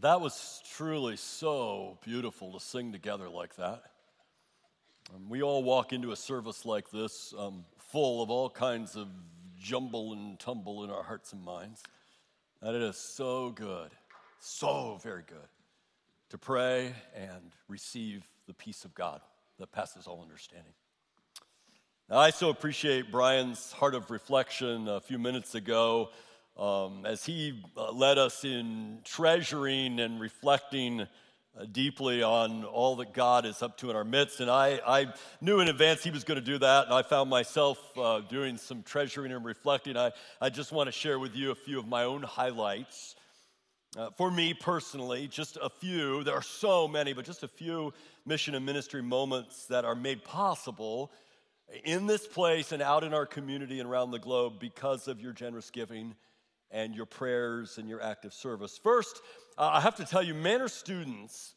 That was truly so beautiful to sing together like that. We all walk into a service like this full of all kinds of jumble and tumble in our hearts and minds. And it is so good, so very good, to pray and receive the peace of God that passes all understanding. Now, I so appreciate Brian's heart of reflection a few minutes ago as he led us in treasuring and reflecting deeply on all that God is up to in our midst. And I knew in advance he was going to do that, and I found myself doing some treasuring and reflecting. I just want to share with you a few of my own highlights. For me personally, just a few. There are so many, but just a few mission and ministry moments that are made possible in this place and out in our community and around the globe because of your generous giving and your prayers and your active service. First, I have to tell you, Manor students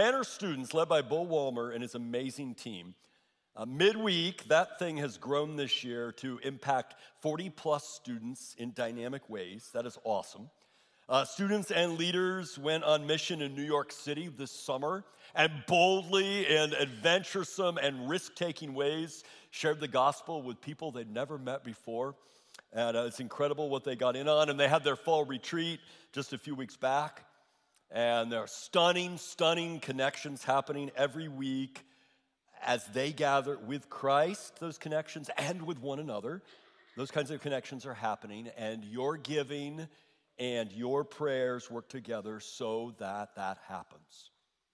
led by Bo Walmer and his amazing team, midweek, that thing has grown this year to impact 40-plus students in dynamic ways. That is awesome. Students and leaders went on mission in New York City this summer and boldly and adventuresome and risk-taking ways shared the gospel with people they'd never met before. And it's incredible what they got in on. And they had their fall retreat just a few weeks back. And there are stunning connections happening every week as they gather with Christ, those connections, and with one another. Those kinds of connections are happening. And your giving and your prayers work together so that happens.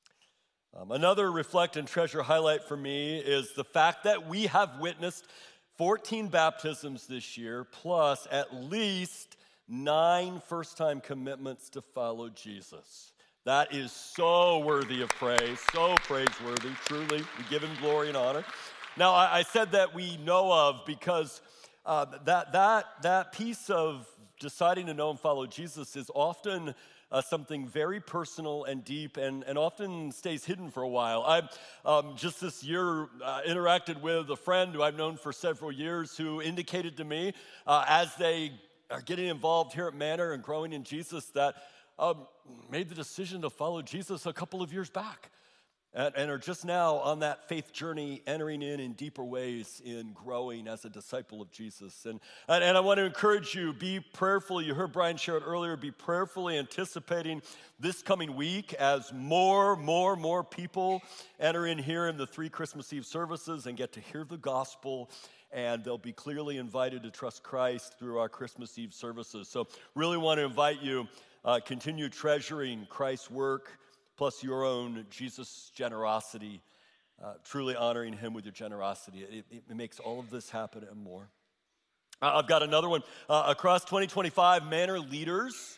Another reflect and treasure highlight for me is the fact that we have witnessed 14 baptisms this year, plus at least 9 first-time commitments to follow Jesus. That is so worthy of praise, so praiseworthy, truly. We give him glory and honor. Now, I said that we know of because that piece of deciding to know and follow Jesus is often something very personal and deep and often stays hidden for a while. I just this year interacted with a friend who I've known for several years who indicated to me as they are getting involved here at Manor and growing in Jesus that made the decision to follow Jesus a couple of years back. And are just now on that faith journey, entering in deeper ways in growing as a disciple of Jesus. And I want to encourage you, be prayerful. You heard Brian share it earlier. Be prayerfully anticipating this coming week as more people enter in here in the 3 Christmas Eve services and get to hear the gospel. And they'll be clearly invited to trust Christ through our Christmas Eve services. So really want to invite you, continue treasuring Christ's work, plus your own Jesus generosity, truly honoring him with your generosity. It makes all of this happen and more. I've got another one. Across 2025, Manor leaders,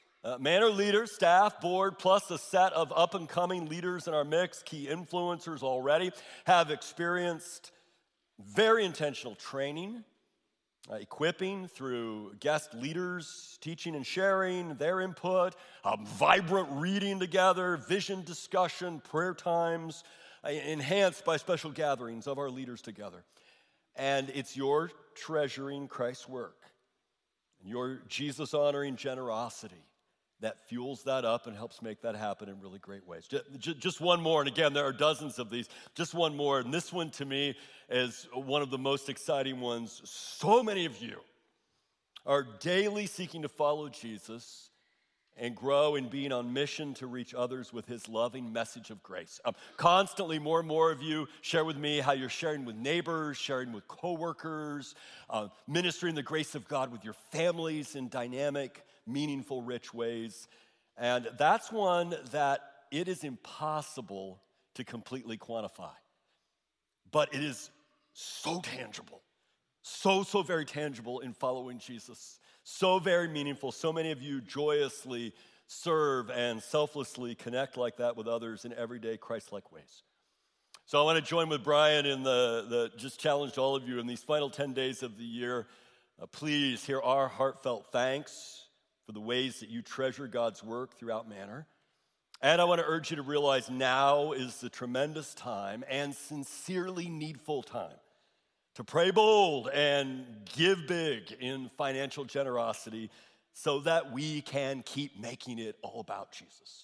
staff, board, plus a set of up-and-coming leaders in our mix, key influencers already, have experienced very intentional training, equipping through guest leaders, teaching and sharing their input, vibrant reading together, vision discussion, prayer times, enhanced by special gatherings of our leaders together. And it's your treasuring Christ's work and your Jesus-honoring generosity that fuels that up and helps make that happen in really great ways. Just one more, and again, there are dozens of these. Just one more, and this one to me is one of the most exciting ones. So many of you are daily seeking to follow Jesus and grow in being on mission to reach others with his loving message of grace. Constantly, more and more of you share with me how you're sharing with neighbors, sharing with coworkers, ministering the grace of God with your families in dynamic, meaningful, rich ways. And that's one that it is impossible to completely quantify. But it is so tangible, so very tangible in following Jesus. So very meaningful. So many of you joyously serve and selflessly connect like that with others in everyday Christ-like ways. So I want to join with Brian in the just challenge all of you in these final 10 days of the year. Please hear our heartfelt thanks for the ways that you treasure God's work throughout Manor. And I want to urge you to realize now is the tremendous time and sincerely needful time to pray bold and give big in financial generosity so that we can keep making it all about Jesus.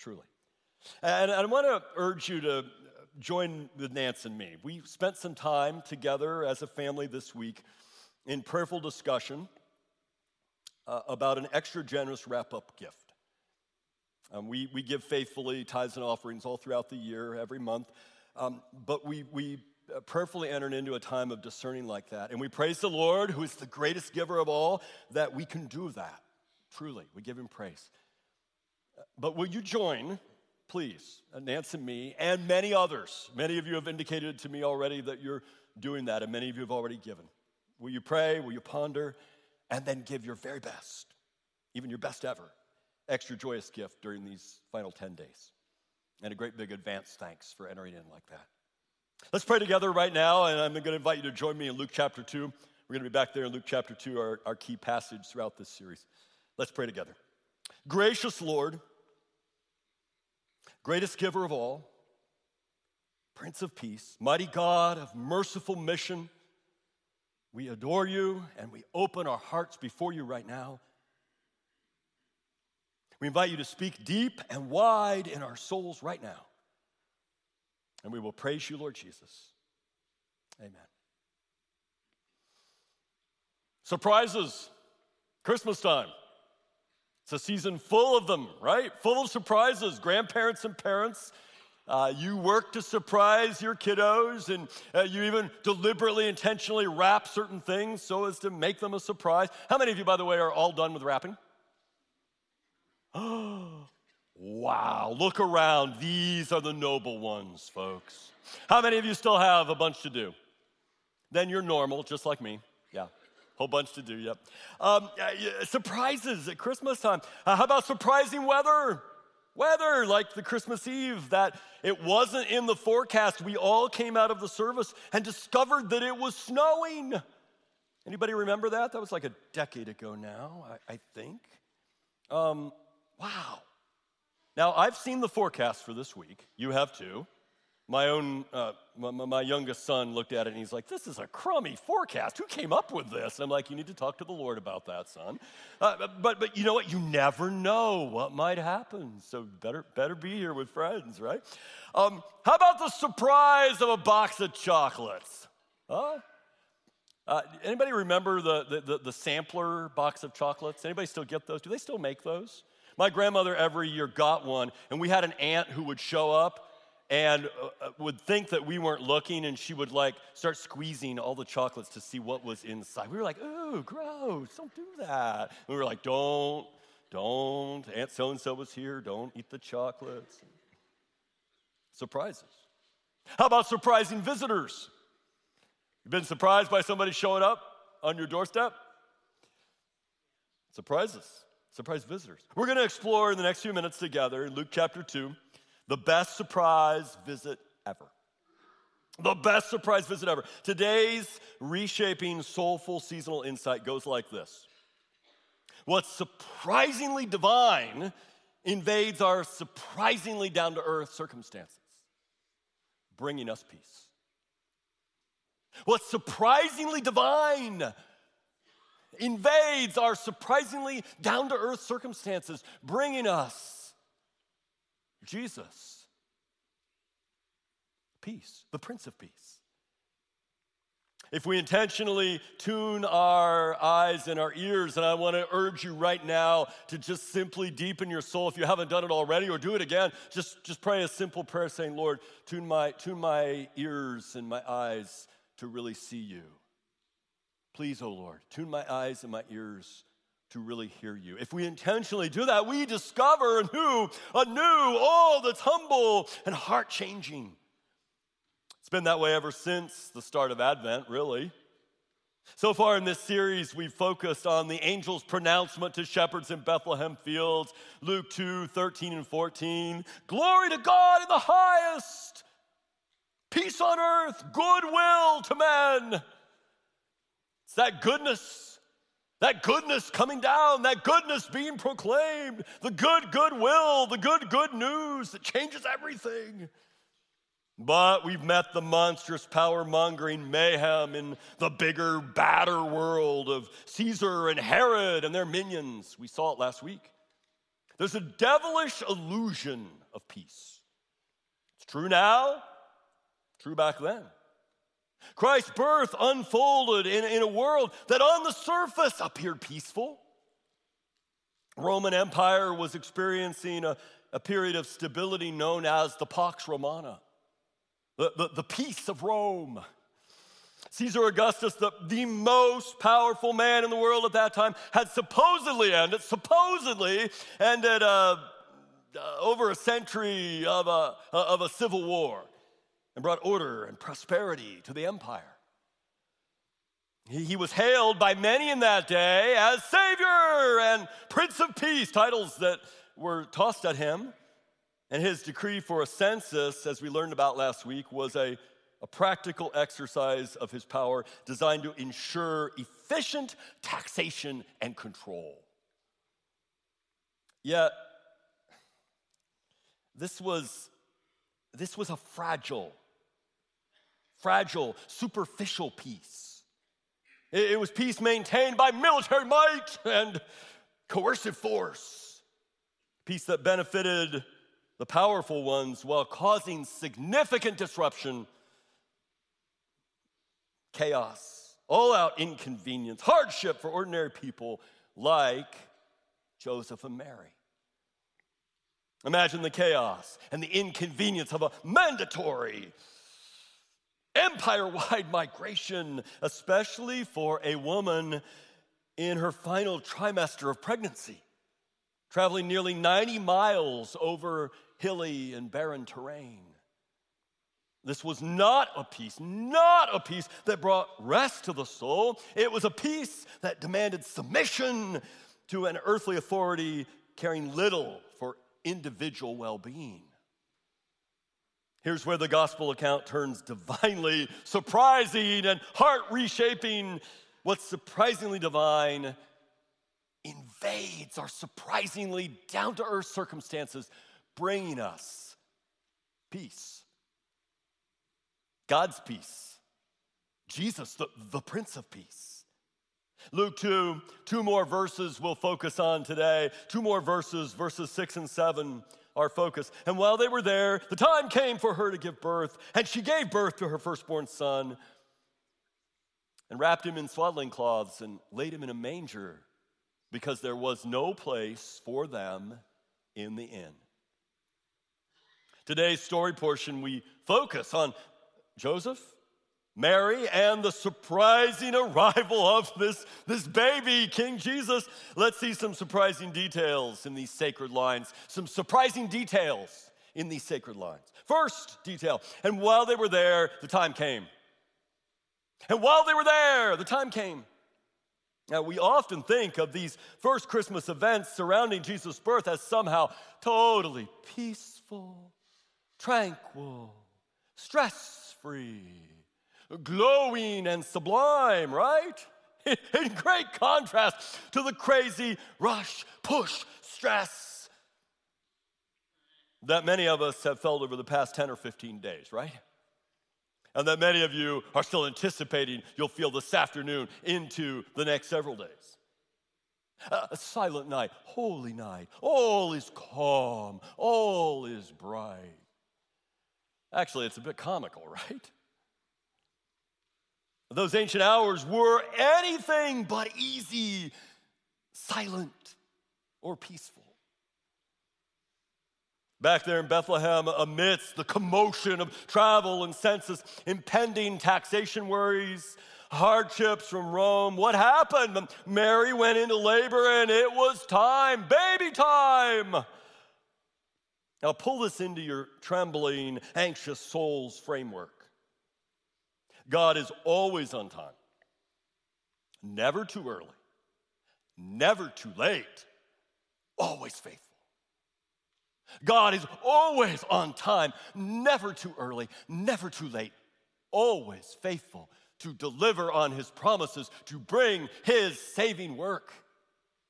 truly. And I want to urge you to join with Nance and me. We spent some time together as a family this week in prayerful discussion about an extra generous wrap-up gift. We give faithfully tithes and offerings all throughout the year, every month, but we prayerfully entered into a time of discerning like that. And we praise the Lord, who is the greatest giver of all, that we can do that. Truly, we give him praise. But will you join, please, Nance and me, and many others? Many of you have indicated to me already that you're doing that, and many of you have already given. Will you pray? Will you ponder? And then give your very best, even your best ever, extra joyous gift during these final 10 days. And a great big advance thanks for entering in like that. Let's pray together right now, and I'm going to invite you to join me in Luke chapter 2. We're going to be back there in Luke chapter 2, our key passage throughout this series. Let's pray together. Gracious Lord, greatest giver of all, Prince of Peace, mighty God of merciful mission, we adore you and we open our hearts before you right now. We invite you to speak deep and wide in our souls right now. And we will praise you, Lord Jesus. Amen. Surprises. Christmas time. It's a season full of them, right? Full of surprises. Grandparents and parents, you work to surprise your kiddos, and you even deliberately, intentionally wrap certain things so as to make them a surprise. How many of you, by the way, are all done with wrapping? Oh, wow, look around. These are the noble ones, folks. How many of you still have a bunch to do? Then you're normal, just like me. Yeah, whole bunch to do, yep. Surprises at Christmas time. How about surprising weather? Weather, like the Christmas Eve, that it wasn't in the forecast. We all came out of the service and discovered that it was snowing. Anybody remember that? That was like a decade ago now, I think. Wow. Now, I've seen the forecast for this week. You have too. My youngest son looked at it and he's like, this is a crummy forecast. Who came up with this? And I'm like, you need to talk to the Lord about that, son. But you know what? You never know what might happen. So better be here with friends, right? How about the surprise of a box of chocolates? Anybody remember the sampler box of chocolates? Anybody still get those? Do they still make those? My grandmother every year got one, and we had an aunt who would show up and would think that we weren't looking, and she would like start squeezing all the chocolates to see what was inside. We were like, ooh, gross, don't do that. And we were like, don't, Aunt so-and-so was here, don't eat the chocolates. Surprises. How about surprising visitors? You've been surprised by somebody showing up on your doorstep? Surprises. Surprise visitors. We're going to explore in the next few minutes together in Luke chapter 2, the best surprise visit ever. The best surprise visit ever. Today's reshaping soulful seasonal insight goes like this. What's surprisingly divine invades our surprisingly down-to-earth circumstances, bringing us peace. What's surprisingly divine invades our surprisingly down-to-earth circumstances, bringing us Jesus, peace, the Prince of Peace. If we intentionally tune our eyes and our ears, and I want to urge you right now to just simply deepen your soul. If you haven't done it already, or do it again, just pray a simple prayer saying, Lord, tune my ears and my eyes to really see you. Please, oh Lord, tune my eyes and my ears to really hear you. If we intentionally do that, we discover anew, all that's humble and heart-changing. It's been that way ever since the start of Advent, really. So far in this series, we've focused on the angel's pronouncement to shepherds in Bethlehem fields, Luke 2, 13 and 14. Glory to God in the highest, peace on earth, goodwill to men. It's that goodness coming down, that goodness being proclaimed, the goodwill, the good news that changes everything. But we've met the monstrous power-mongering mayhem in the bigger, badder world of Caesar and Herod and their minions. We saw it last week. There's a devilish illusion of peace. It's true now, true back then. Christ's birth unfolded in a world that on the surface appeared peaceful. Roman Empire was experiencing a period of stability known as the Pax Romana, the peace of Rome. Caesar Augustus, the most powerful man in the world at that time, had supposedly ended over a century of a civil war and brought order and prosperity to the empire. He was hailed by many in that day as Savior and Prince of Peace, titles that were tossed at him. And his decree for a census, as we learned about last week, was a practical exercise of his power designed to ensure efficient taxation and control. Yet, this was a fragile, superficial peace. It was peace maintained by military might and coercive force. Peace that benefited the powerful ones while causing significant disruption, chaos, all-out inconvenience, hardship for ordinary people like Joseph and Mary. Imagine the chaos and the inconvenience of a mandatory empire-wide migration, especially for a woman in her final trimester of pregnancy, traveling nearly 90 miles over hilly and barren terrain. This was not a peace that brought rest to the soul. It was a peace that demanded submission to an earthly authority caring little for individual well-being. Here's where the gospel account turns divinely surprising and heart-reshaping. What's surprisingly divine invades our surprisingly down-to-earth circumstances, bringing us peace. God's peace. Jesus, the Prince of Peace. Luke 2 more verses we'll focus on today. 2 more verses 6 and 7. Our focus. And while they were there, the time came for her to give birth, and she gave birth to her firstborn son and wrapped him in swaddling cloths and laid him in a manger because there was no place for them in the inn. Today's story portion, we focus on Joseph, Mary, and the surprising arrival of this baby, King Jesus. Let's see some surprising details in these sacred lines. First detail, and while they were there, the time came. Now, we often think of these first Christmas events surrounding Jesus' birth as somehow totally peaceful, tranquil, stress-free, glowing and sublime, right? In great contrast to the crazy rush, push, stress that many of us have felt over the past 10 or 15 days, right? And that many of you are still anticipating you'll feel this afternoon into the next several days. A silent night, holy night, all is calm, all is bright. Actually, it's a bit comical, right? Those ancient hours were anything but easy, silent, or peaceful. Back there in Bethlehem, amidst the commotion of travel and census, impending taxation worries, hardships from Rome, what happened? Mary went into labor and it was time, baby time. Now pull this into your trembling, anxious soul's framework. God is always on time, never too early, never too late, always faithful. God is always on time, never too early, never too late, always faithful to deliver on his promises, to bring his saving work.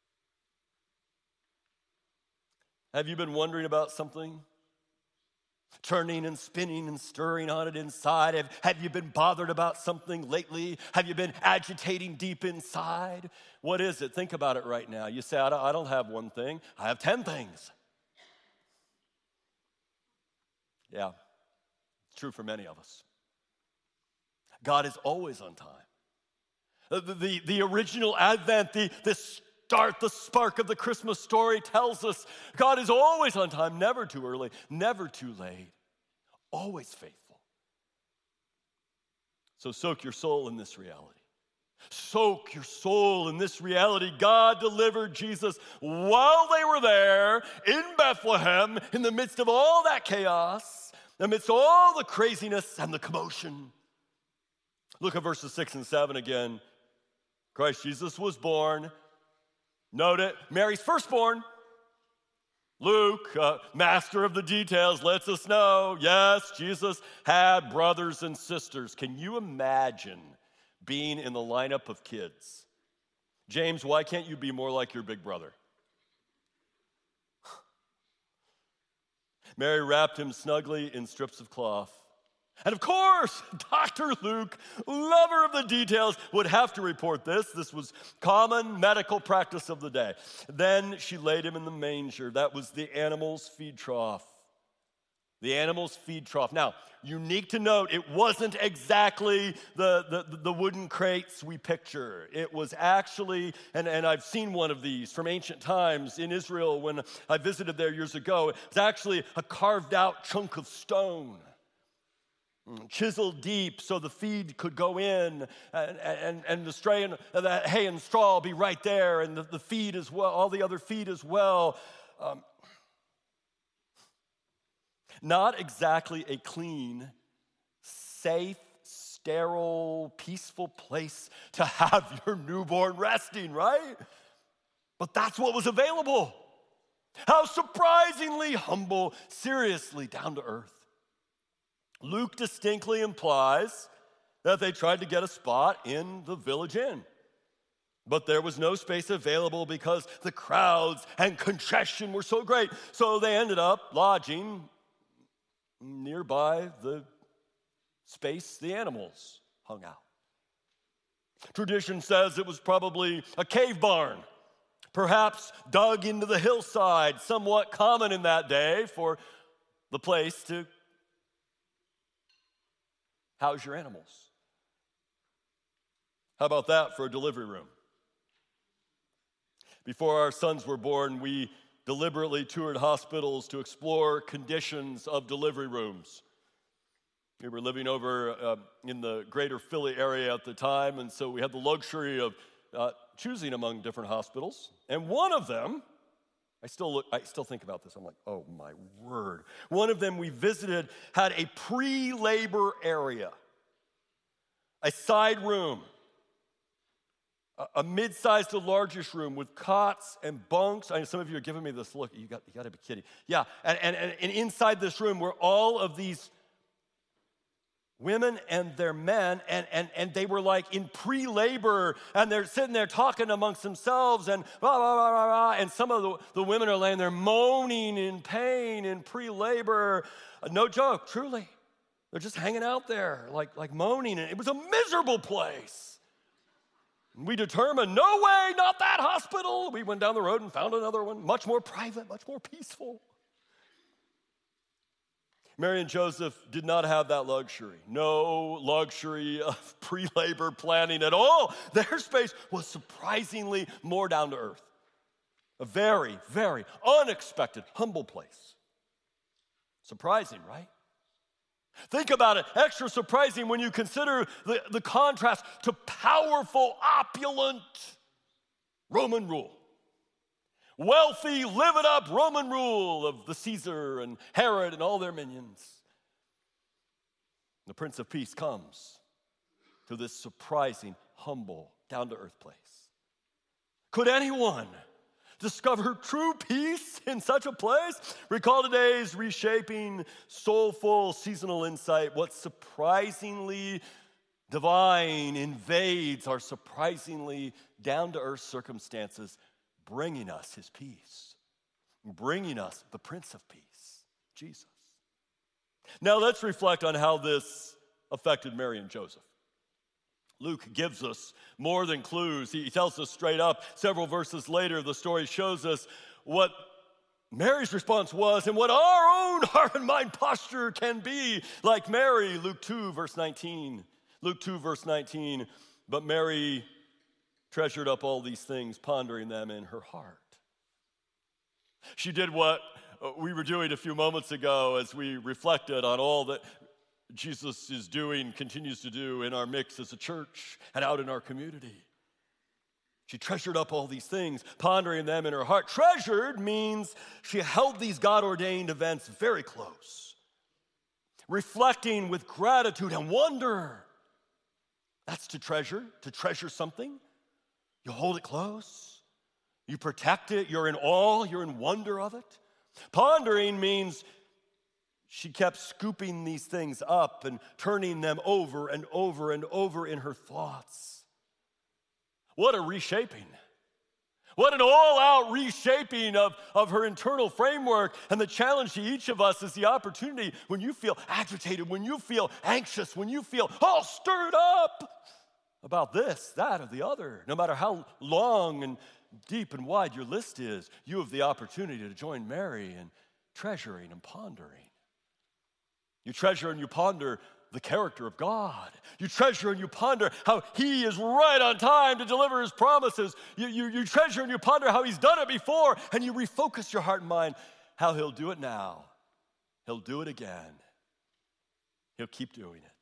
Have you been wondering about something? turning and spinning and stirring on it inside? Have you been bothered about something lately? Have you been agitating deep inside? What is it? Think about it right now. You say, I don't have one thing. I have 10 things. Yeah, it's true for many of us. God is always on time. The original Advent, the spark of the Christmas story tells us God is always on time, never too early, never too late, always faithful. So soak your soul in this reality. Soak your soul in this reality. God delivered Jesus while they were there in Bethlehem, in the midst of all that chaos, amidst all the craziness and the commotion. Look at verses 6 and 7 again. Christ Jesus was born. Note it, Mary's firstborn. Luke, master of the details, lets us know, yes, Jesus had brothers and sisters. Can you imagine being in the lineup of kids? James, why can't you be more like your big brother? Mary wrapped him snugly in strips of cloth. And of course, Dr. Luke, lover of the details, would have to report this. This was common medical practice of the day. Then she laid him in the manger. That was the animal's feed trough. The animal's feed trough. Now, unique to note, it wasn't exactly the wooden crates we picture. It was actually, and I've seen one of these from ancient times in Israel when I visited there years ago. It was actually a carved out chunk of stone, chiseled deep so the feed could go in and the straw and the hay and straw be right there, and the feed as well, all the other feed as well. Not exactly a clean, safe, sterile, peaceful place to have your newborn resting, right? But that's what was available. How surprisingly humble, seriously down to earth. Luke distinctly implies that they tried to get a spot in the village inn. But there was no space available because the crowds and congestion were so great. So they ended up lodging nearby the space the animals hung out. Tradition says it was probably a cave barn, perhaps dug into the hillside, somewhat common in that day for the place to house your animals. How about that for a delivery room? Before our sons were born, we deliberately toured hospitals to explore conditions of delivery rooms. We were living over in the greater Philly area at the time, and so we had the luxury of choosing among different hospitals. And one of them, I still think about this. I'm like, oh my word. One of them we visited had a pre-labor area, a side room, a mid-sized to largest room with cots and bunks. I know some of you are giving me this look. You got to be kidding. Yeah, and inside this room were all of these women and their men, and they were like in pre-labor, and they're sitting there talking amongst themselves, and blah, blah, blah, blah, blah, and some of the women are laying there moaning in pain in pre-labor. No joke, truly. They're just hanging out there like moaning, and it was a miserable place. We determined, no way, not that hospital. We went down the road and found another one, much more private, much more peaceful. Mary and Joseph did not have that luxury. No luxury of pre-labor planning at all. Their space was surprisingly more down to earth. A very, very unexpected, humble place. Surprising, right? Think about it, extra surprising when you consider the contrast to powerful, opulent Roman rule. Wealthy, live it up Roman rule of the Caesar and Herod and all their minions. The Prince of Peace comes to this surprising, humble, down-to-earth place. Could anyone discover true peace in such a place? Recall today's reshaping, soulful, seasonal insight. What surprisingly divine invades our surprisingly down-to-earth circumstances, bringing us his peace, bringing us the Prince of Peace, Jesus. Now let's reflect on how this affected Mary and Joseph. Luke gives us more than clues. He tells us straight up. Several verses later, the story shows us what Mary's response was and what our own heart and mind posture can be like Mary. Luke 2, verse 19. Luke 2, verse 19. But Mary treasured up all these things, pondering them in her heart. She did what we were doing a few moments ago as we reflected on all that Jesus is doing, continues to do in our mix as a church and out in our community. She treasured up all these things, pondering them in her heart. Treasured means she held these God-ordained events very close, reflecting with gratitude and wonder. That's to treasure something. You hold it close, you protect it, you're in awe, you're in wonder of it. Pondering means she kept scooping these things up and turning them over and over and over in her thoughts. What a reshaping. What an all-out reshaping of her internal framework. And the challenge to each of us is the opportunity when you feel agitated, when you feel anxious, when you feel all stirred up about this, that, or the other. No matter how long and deep and wide your list is, you have the opportunity to join Mary in treasuring and pondering. You treasure and you ponder the character of God. You treasure and you ponder how He is right on time to deliver His promises. You treasure and you ponder how He's done it before, and you refocus your heart and mind how He'll do it now. He'll do it again. He'll keep doing it.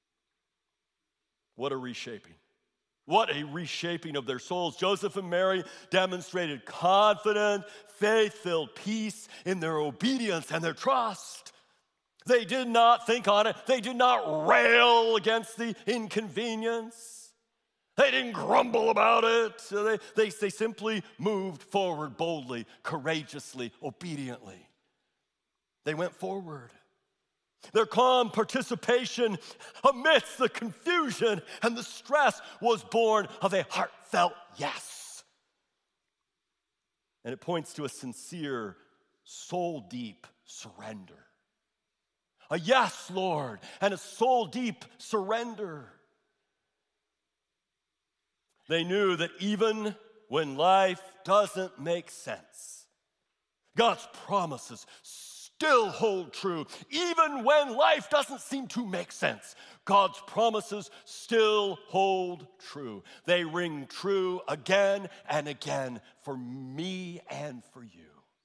What a reshaping. What a reshaping of their souls. Joseph and Mary demonstrated confident, faith-filled peace in their obedience and their trust. They did not think on it. They did not rail against the inconvenience. They didn't grumble about it. They simply moved forward boldly, courageously, obediently. They went forward. Their calm participation amidst the confusion and the stress was born of a heartfelt yes. And it points to a sincere, soul-deep surrender. A yes, Lord, and a soul-deep surrender. They knew that even when life doesn't make sense, God's promises still hold true. Even when life doesn't seem to make sense, God's promises still hold true. They ring true again and again for me and for you.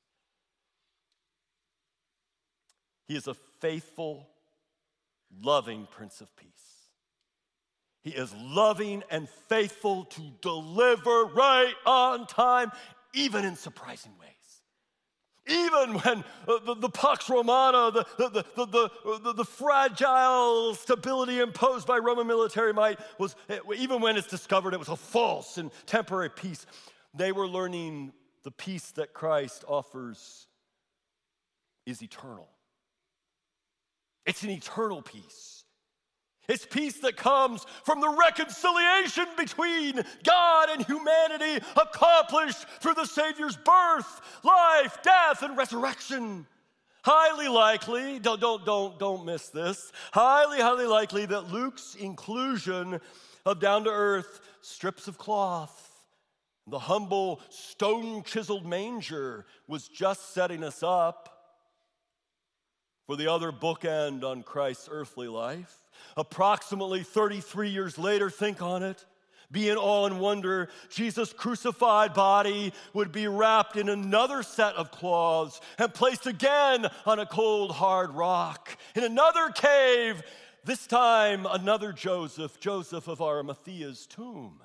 He is a faithful, loving Prince of Peace. He is loving and faithful to deliver right on time, even in surprising ways. Even when the Pax Romana, the fragile stability imposed by Roman military might was, even when it's discovered it was a false and temporary peace, they were learning the peace that Christ offers is eternal. It's an eternal peace. It's peace that comes from the reconciliation between God and humanity accomplished through the Savior's birth, life, death, and resurrection. Highly likely, don't miss this, highly likely that Luke's inclusion of down-to-earth strips of cloth, the humble stone-chiseled manger was just setting us up for the other bookend on Christ's earthly life. Approximately 33 years later, think on it, be in awe and wonder, Jesus' crucified body would be wrapped in another set of cloths and placed again on a cold, hard rock in another cave, this time another Joseph of Arimathea's tomb.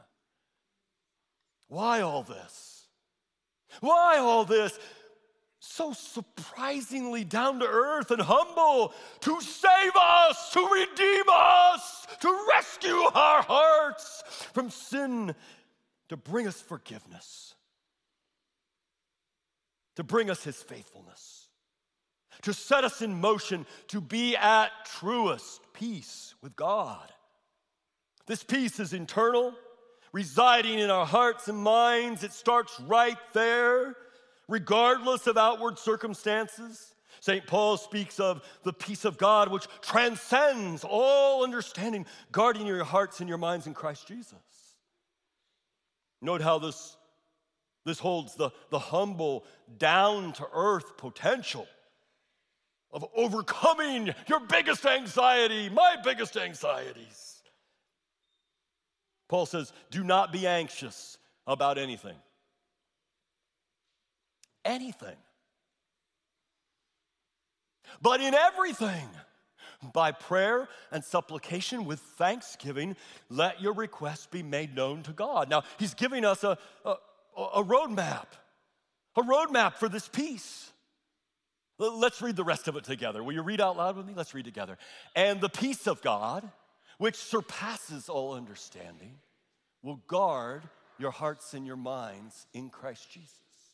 Why all this? Why all this? So surprisingly down to earth and humble to save us, to redeem us, to rescue our hearts from sin, to bring us forgiveness, to bring us His faithfulness, to set us in motion to be at truest peace with God. This peace is internal, residing in our hearts and minds. It starts right there. Regardless of outward circumstances, St. Paul speaks of the peace of God which transcends all understanding, guarding your hearts and your minds in Christ Jesus. Note how this holds the humble, down-to-earth potential of overcoming your biggest anxiety, my biggest anxieties. Paul says, do not be anxious about anything. Anything. But in everything, by prayer and supplication with thanksgiving, let your requests be made known to God. Now, he's giving us a roadmap for this peace. Let's read the rest of it together. Will you read out loud with me? Let's read together. And the peace of God, which surpasses all understanding, will guard your hearts and your minds in Christ Jesus.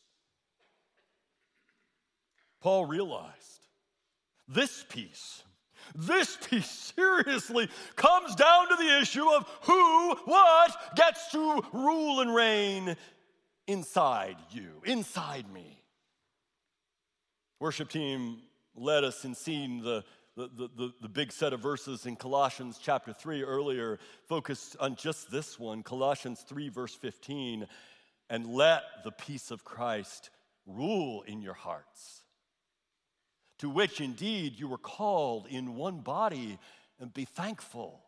Paul realized this peace seriously comes down to the issue of who, what gets to rule and reign inside you, inside me. Worship team led us in seeing the big set of verses in Colossians chapter 3 earlier, focused on just this one, Colossians 3 verse 15, and let the peace of Christ rule in your hearts, to which indeed you were called in one body, and be thankful.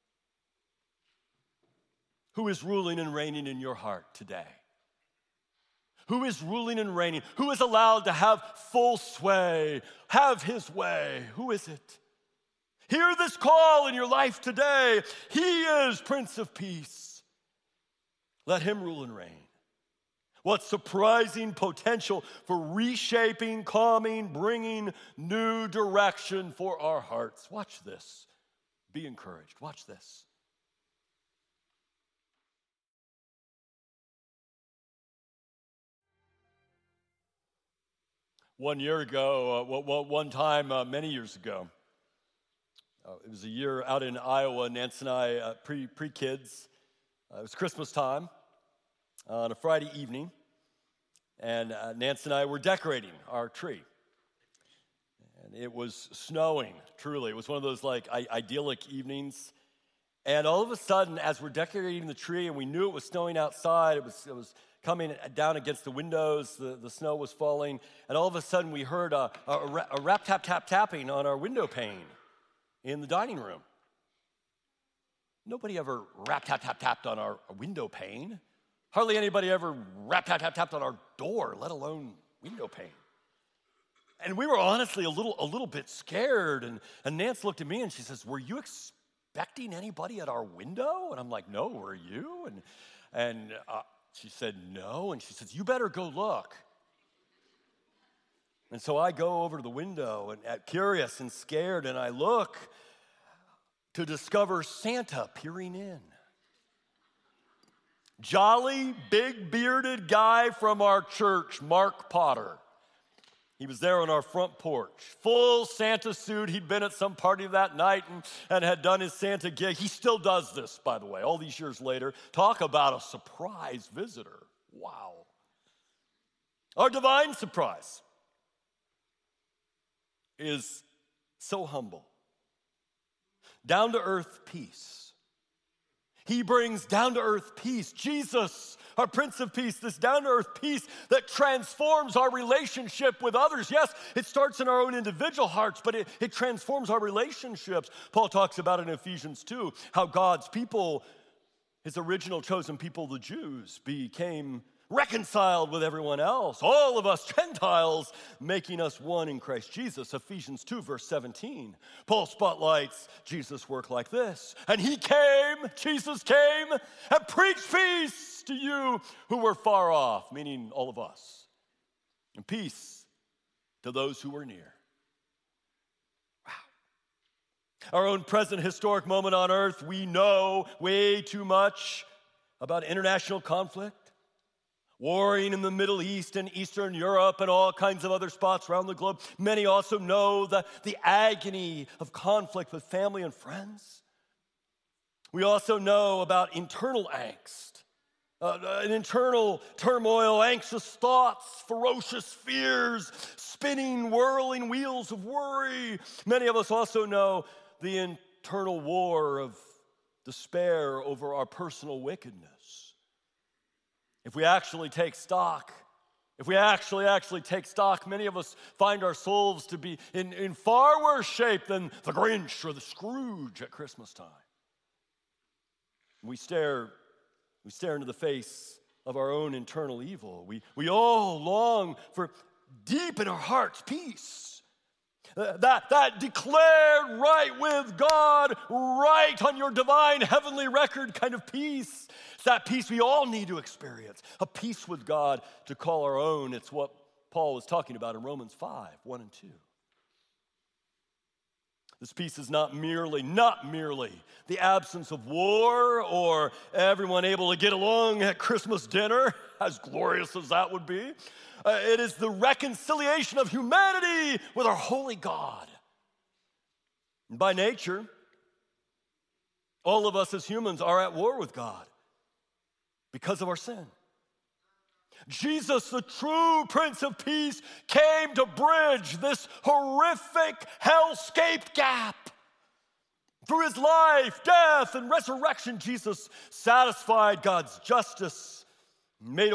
Who is ruling and reigning in your heart today? Who is ruling and reigning? Who is allowed to have full sway, have his way? Who is it? Hear this call in your life today. He is Prince of Peace. Let him rule and reign. What surprising potential for reshaping, calming, bringing new direction for our hearts. Watch this. Be encouraged. Watch this. One time, many years ago, it was a year out in Iowa, Nance and I, pre-kids. It was Christmas time on a Friday evening, and Nance and I were decorating our tree. And it was snowing, truly. It was one of those idyllic evenings. And all of a sudden, as we're decorating the tree, and we knew it was snowing outside, it was coming down against the windows, the snow was falling, and all of a sudden we heard a rap, tap, tap, tapping on our window pane in the dining room. Nobody ever rap, tap, tap, tapped on our window pane. Hardly anybody ever rap, tap, tap, tapped on our door, let alone window pane. And we were honestly a little bit scared, and Nance looked at me and she says, "Were you expecting anybody at our window?" And I'm like, "No, were you?" And she said, "No." And she says, "You better go look." And so I go over to the window, and curious and scared, and I look to discover Santa peering in. Jolly, big bearded guy from our church, Mark Potter. He was there on our front porch, full Santa suit. He'd been at some party that night and had done his Santa gig. He still does this, by the way, all these years later. Talk about a surprise visitor. Wow. Our divine surprise is so humble. Down-to-earth peace. He brings down-to-earth peace. Jesus, our Prince of Peace, this down-to-earth peace that transforms our relationship with others. Yes, it starts in our own individual hearts, but it transforms our relationships. Paul talks about it in Ephesians 2, how God's people, his original chosen people, the Jews, became reconciled with everyone else, all of us Gentiles, making us one in Christ Jesus. Ephesians 2, verse 17. Paul spotlights Jesus' work like this. And he came, Jesus came, and preached peace to you who were far off, meaning all of us, and peace to those who were near. Wow. Our own present historic moment on earth, we know way too much about international conflict, warring in the Middle East and Eastern Europe and all kinds of other spots around the globe. Many also know the agony of conflict with family and friends. We also know about internal angst an internal turmoil, anxious thoughts, ferocious fears, spinning, whirling wheels of worry. Many of us also know the internal war of despair over our personal wickedness. If we actually take stock, many of us find ourselves to be in far worse shape than the Grinch or the Scrooge at Christmas time. We stare into the face of our own internal evil. We all long for deep in our hearts peace. That declared right with God, right on your divine heavenly record kind of peace. It's that peace we all need to experience, a peace with God to call our own. It's what Paul was talking about in Romans 5, 1 and 2. This peace is not merely the absence of war or everyone able to get along at Christmas dinner, as glorious as that would be. It is the reconciliation of humanity with our holy God. And by nature, all of us as humans are at war with God because of our sin. Jesus, the true Prince of Peace, came to bridge this horrific hellscape gap. Through his life, death, and resurrection, Jesus satisfied God's justice. He made a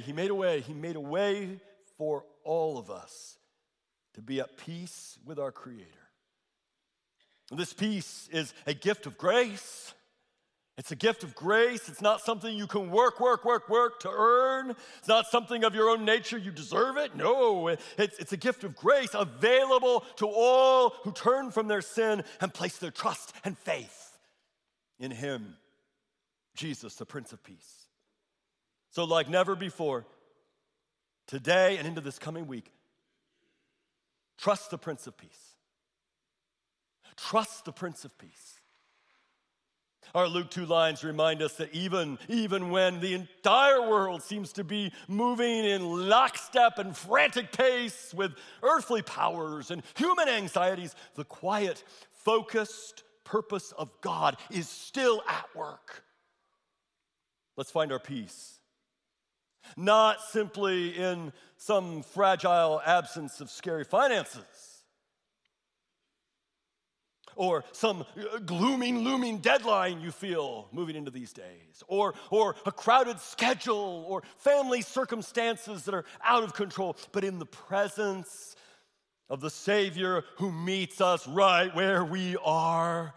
way for all of us to be at peace with our Creator. This peace is a gift of grace. It's a gift of grace. It's not something you can work to earn. It's not something of your own nature. You deserve it. No, it's a gift of grace available to all who turn from their sin and place their trust and faith in him, Jesus, the Prince of Peace. So like never before, today and into this coming week, trust the Prince of Peace. Trust the Prince of Peace. Our Luke 2 lines remind us that even when the entire world seems to be moving in lockstep and frantic pace with earthly powers and human anxieties, the quiet, focused purpose of God is still at work. Let's find our peace. Not simply in some fragile absence of scary finances, or some looming deadline you feel moving into these days, or a crowded schedule, or family circumstances that are out of control, but in the presence of the Savior who meets us right where we are.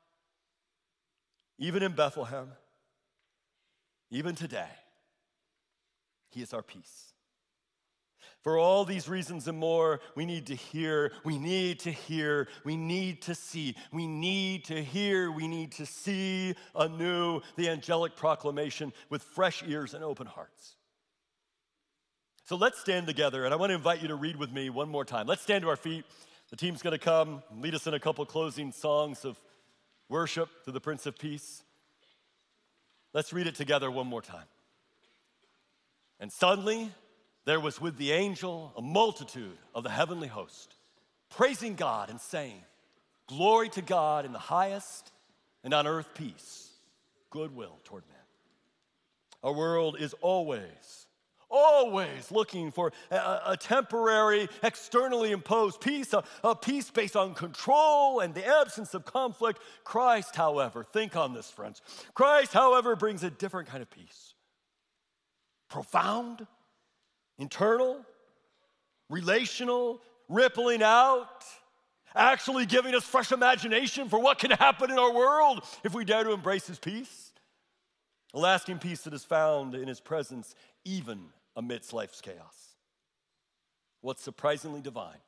Even in Bethlehem, even today, he is our peace. For all these reasons and more, we need to hear, we need to hear, we need to see, we need to hear, we need to see anew the angelic proclamation with fresh ears and open hearts. So let's stand together, and I want to invite you to read with me one more time. Let's stand to our feet. The team's going to come and lead us in a couple closing songs of worship to the Prince of Peace. Let's read it together one more time. And suddenly, there was with the angel a multitude of the heavenly host, praising God and saying, "Glory to God in the highest, and on earth peace, goodwill toward men." Our world is always looking for a temporary, externally imposed peace, a peace based on control and the absence of conflict. Christ, however, think on this, friends. Christ, however, brings a different kind of peace. Profound, internal, relational, rippling out, actually giving us fresh imagination for what can happen in our world if we dare to embrace his peace. A lasting peace that is found in his presence even amidst life's chaos. What's surprisingly divine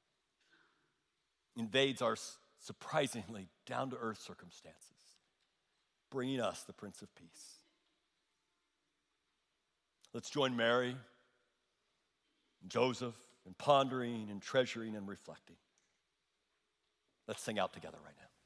invades our surprisingly down-to-earth circumstances, bringing us the Prince of Peace. Let's join Mary, Joseph, in pondering and treasuring and reflecting. Let's sing out together right now.